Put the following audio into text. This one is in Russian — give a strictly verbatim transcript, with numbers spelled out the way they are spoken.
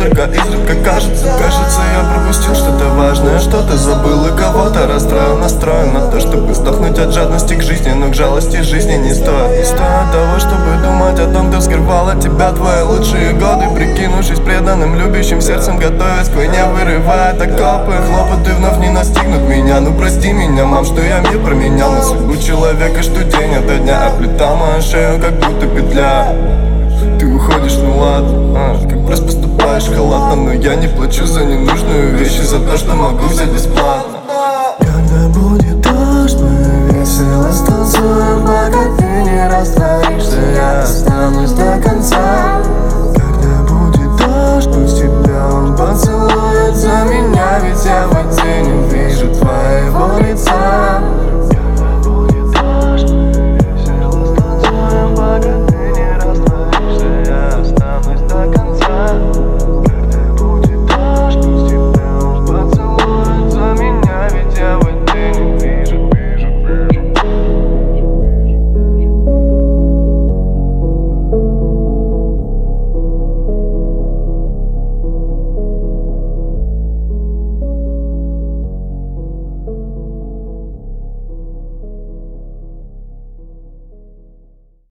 только изредка кажется. Кажется, я пропустил что-то важное, что-то забыл и кого-то расстроил. Настроен на то, чтобы сдохнуть от жадности к жизни, но к жалости жизни не стоит. Не стоит того, чтобы думать о том, кто скрывал от тебя твои лучшие годы, прикинувшись преданным, любящим сердцем, готовясь к войне, вырывая окопы. Хлопоты вновь не настигнут меня. Ну прости меня, мам, что я мир променял на судьбу человека, что день ото дня оплетал мою шею, как будто петля. Ты уходишь, ну ладно, а, как раз поступаешь халатно, но я не плачу за ненужную вещь, за то, что могу взять бесплатно. Когда будет дождь, мы весело станцуем, пока ты не растворишься. Я